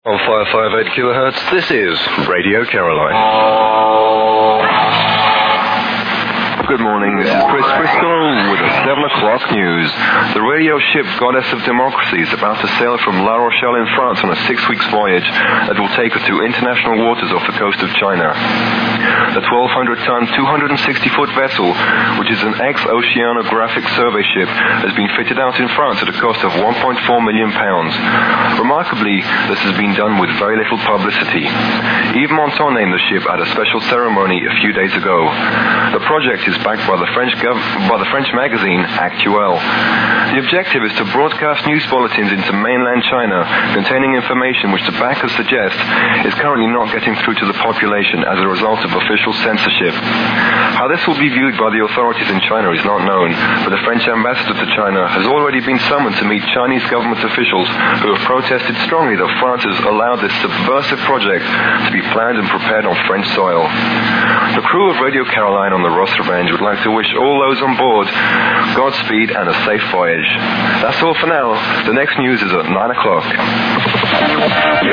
On 558 kilohertz, this is Radio Caroline. Good morning, this is Chris Bristol with the 7 o'clock news. The radio ship Goddess of Democracy is about to sail from La Rochelle in France on a 6-week voyage that will take her to international waters off the coast of China. The 1,200-ton, 260-foot vessel, which is an ex-oceanographic survey ship, has been fitted out in France at a cost of £1.4 million. Remarkably, this has been done with very little publicity. Yves Montand named the ship at a special ceremony a few days ago. The project is backed by the French magazine Actuel. The objective is to broadcast news bulletins into mainland China containing information which the backers suggest is currently not getting through to the population as a result of official censorship. How this will be viewed by the authorities in China is not known, but the French ambassador to China has already been summoned to meet Chinese government officials who have protested strongly that France has allowed this subversive project to be planned and prepared on French soil. The crew of Radio Caroline on the Ross Revenge would like to wish all those on board Godspeed and a safe voyage. That's all for now. The next news is at 9 o'clock.